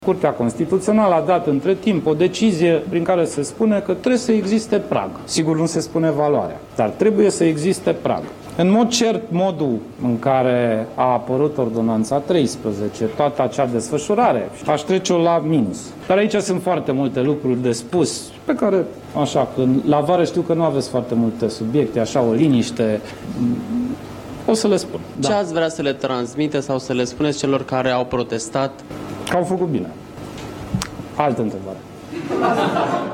Curtea Constituțională a dat între timp o decizie prin care se spune că trebuie să existe prag. Sigur, nu se spune valoarea, dar trebuie să existe prag. În mod cert, modul în care a apărut Ordonanța 13, toată acea desfășurare, aș trece-o la minus. Dar aici sunt foarte multe lucruri de spus, pe care, așa, că la vară știu că nu aveți foarte multe subiecte, așa, o liniște, o să le spun. Ce ați vrea să le transmite sau să le spuneți celor care au protestat? Că au făcut bine. Altă întrebare.